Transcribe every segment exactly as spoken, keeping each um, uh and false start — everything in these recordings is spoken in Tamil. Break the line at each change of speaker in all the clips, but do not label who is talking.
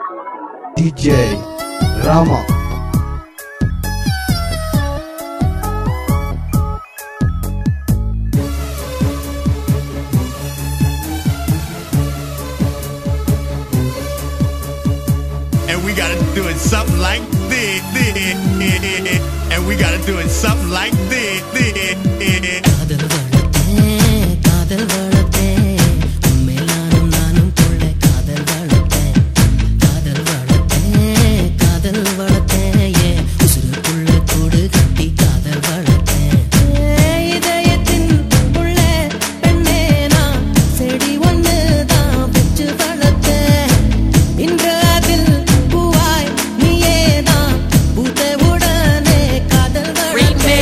D J Rama.
And we gotta do it something like this, this. And we gotta do it something like this, this.
காதல் வளத்தே உன்மேல் நானும் நானும் கொள்ள காதல் வளத்தே காதல் வளத்தே காதல் வளத்தே ஏ உசுருக்குள்ள கூடு கட்டி காதல் வளத்தே இதயத்தின் உள்ள பெண்ணே நான் செடி ஒன்று தான் வச்சு வளத்தே இன்று அதில் பூவாய் நீயே தான் பூத்த உடனே காதல் வளத்தே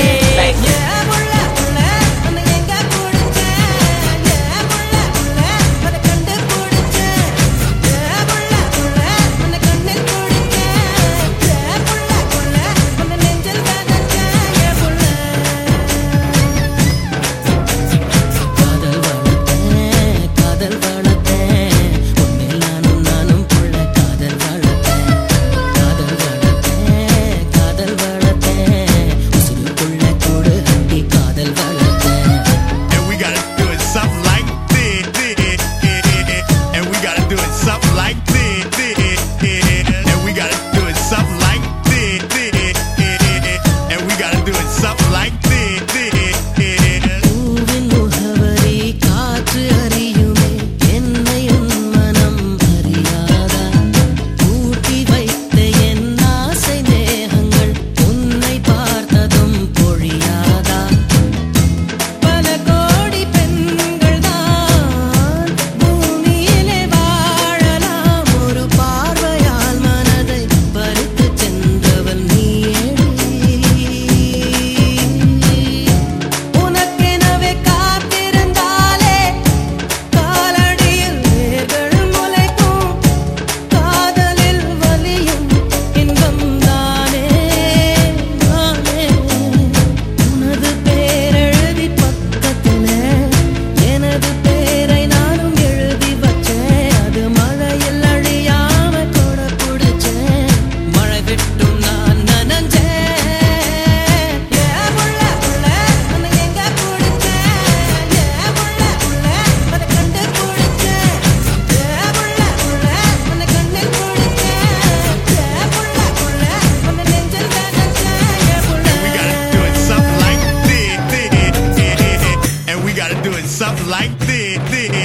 Something like this,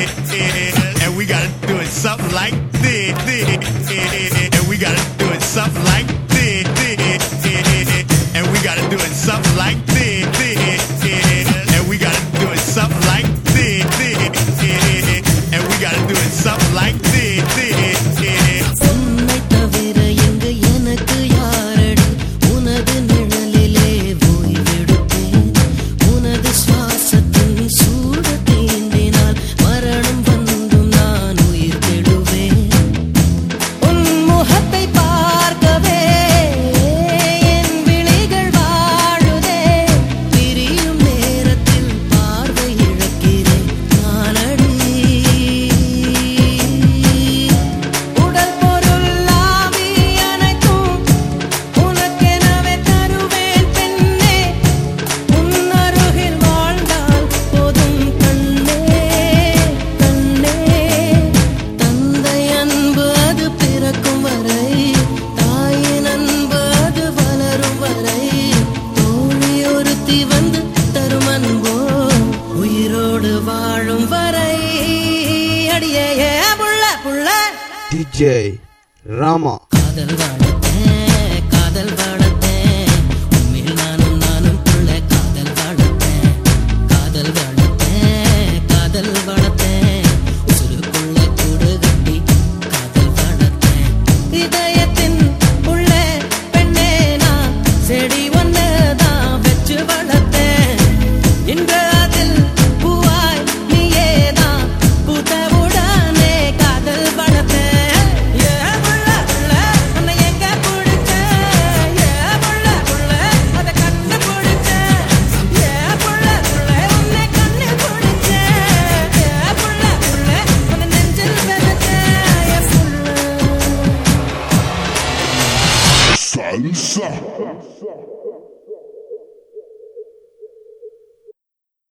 this. And we gotta do it something like this, this. And we gotta do it something like this, this. And we gotta do it something like this, this. And we gotta do it something like this, this. And we gotta do it something like this, this.
உன்னை தவிர எங்கு எனக்கு யாரடி உனது நிழலிலே ஓய்வெடுப்பேன் உனது சுவாசத்தின் சூடு தீண்டினால் மரணம் வந்தும் நான் உயிர் கெடுவேன் உன் முகத்தை பார்க்கவே என் விழிகள் வாழுதே பிரியும் நேரத்தில் பார்வை இழக்கிறேன் நானடி உடல் பொருள் ஆவி அனைத்தும் உனக்கெனவே தருவேன் பெண்ணே உன் அருகில் வாழ்ந்தால் போதும் கண்ணே கண்ணே தந்தை அன்பு அது பிறக்கும் வரை தாயின் அன்பு அது வளரும் வரை தோழி ஒருத்தி வந்து தரும் அன்போ உயிரோடு வாழும் வரை அடியே ஏ புள்ள புள்ள
D J Rama.
காதல் வளத்தே காதல் வளத்தே உன்மேல் நானும் நானும் புள்ள காதல் வளத்தே காதல் வளத்தே காதல் வளத்தே உசுருக்குள்ள கூடு கட்டி காதல் வளத்தே இதயத்தின் உள்ள பெண்ணே நான் செடி ஒன்று தான் வச்சு வளர்த்தேன் இன்று அதில் பூவாய் நீயே தான் பூத்த உடனே காதல் வளர்த்தேன் ஏ புள்ள புள்ள உன்னை எங்க பிடிச்ச ஏ
Salsa.